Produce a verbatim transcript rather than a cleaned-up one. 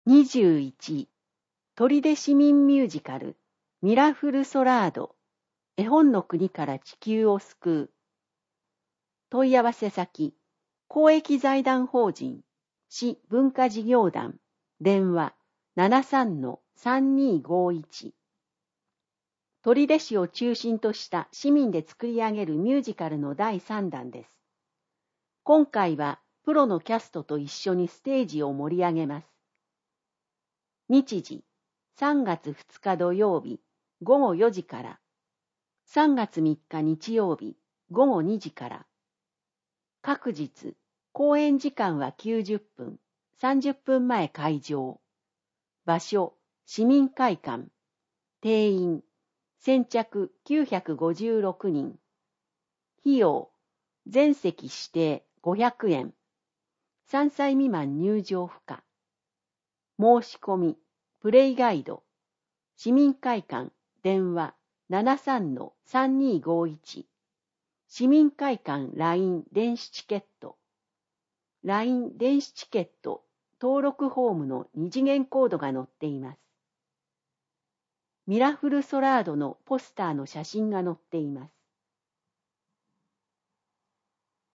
にじゅういち、取手市民ミュージカル、ミラフルソラード、絵本の国から地球を救う。問い合わせ先、公益財団法人、市文化事業団、電話 ななさんのさんにーごいち。取手市を中心とした市民で作り上げるミュージカルのだいさんだんです。今回はプロのキャストと一緒にステージを盛り上げます。日時、さんがつふつか土曜日、ごごよじから。さんがつみっか日曜日、ごごにじから。各日、公演時間はきゅうじゅっぷん、さんじゅっぷんまえ開場。場所、市民会館。定員、先着きゅうひゃくごじゅうろくにん。費用、全席指定ごひゃくえん。さんさい未満入場不可。申し込み、プレイガイド。市民会館、電話 ななさんのさんにーごいち。市民会館 ライン 電子チケット。ライン 電子チケット登録フォームの二次元コードが載っています。ミラフルソラードのポスターの写真が載っています。